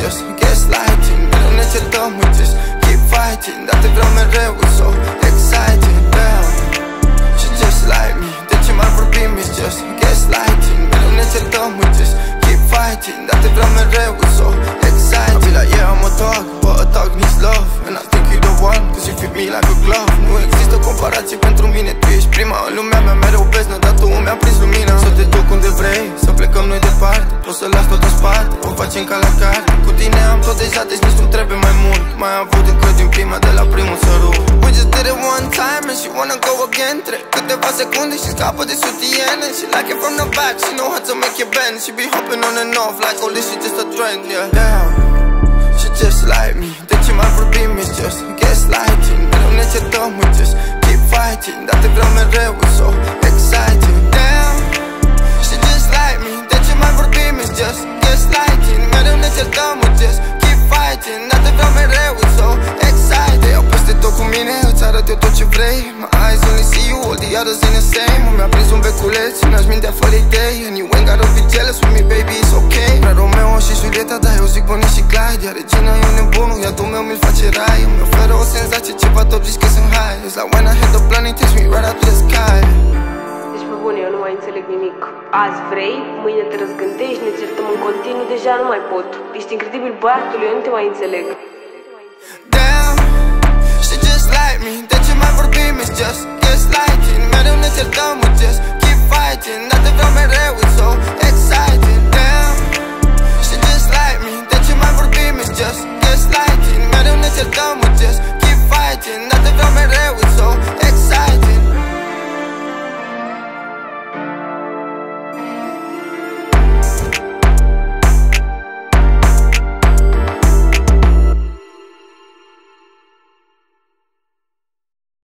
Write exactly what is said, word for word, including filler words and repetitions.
just gaslighting. Mereu ne certăm, we just keep fighting. Dar te vreau mereu, it's so exciting, damn. She just like me, de ce mai vorbim, it's just gaslighting. Mereu ne certăm, we just keep fighting. Dar te vreau mereu, it's so exciting. I be like, yeah, I'm a dog, but a dog needs love. And I think you're the one, cause you fit me like a glove. Nu există comparație pentru mine, tu ești prima în lumea mea. Mereu beznă, dar tu mi-a prins lumina. Să te duc unde vrei, să plecăm noi departe. Poți să las tot în spate, o facem ca la carte. Cu tine am tot deja, deci nici nu trebuie mai mult. Mai am avut încă din prima, de la primul sărut. We just did it one time and she wanna go again. Trec câteva secunde și scapă de sutiene. She like it from the back, she know how to make it bend. She be hopping on and off like all this shit just a trend, yeah. Damn, she just like me, de ce mai vorbim, it's just gaslighting. Mereu ne certăm, we just keep fighting. Dar te vreau mereu, it's so exciting. Damn, she just like me, de ce mai vorbim, it's just gaslighting. Mereu ne certăm, we just keep fighting. Dar te vreau mereu, it's so exciting. Te iau peste tot cu mine, îți arăt eu tot ce vrei. My eyes only see you, all the others ain't the same. Mi-a prins un beculeț și mi-aș mintea fără idei. And you ain't gotta be jealous with me, baby, it's okay. Vrea Romeo și Julieta, dar eu zic Bonnie și Clyde. Iar Regina e nebunul, iadul meu mi-l face rai. Îmi oferă o senzație, ceva top, zici că sunt high. It's like when I hit the planet, takes me right up to the sky. Deci pe bune, eu nu mai înțeleg nimic. Azi vrei, mâine te răzgândești, ne certăm în continuu, deja nu mai pot. Ești incredibil, băiatule, eu nu te mai înțeleg. Damn, she just like me, de ce mai vorbim, it's just gaslighting. Mereu ne certăm, we just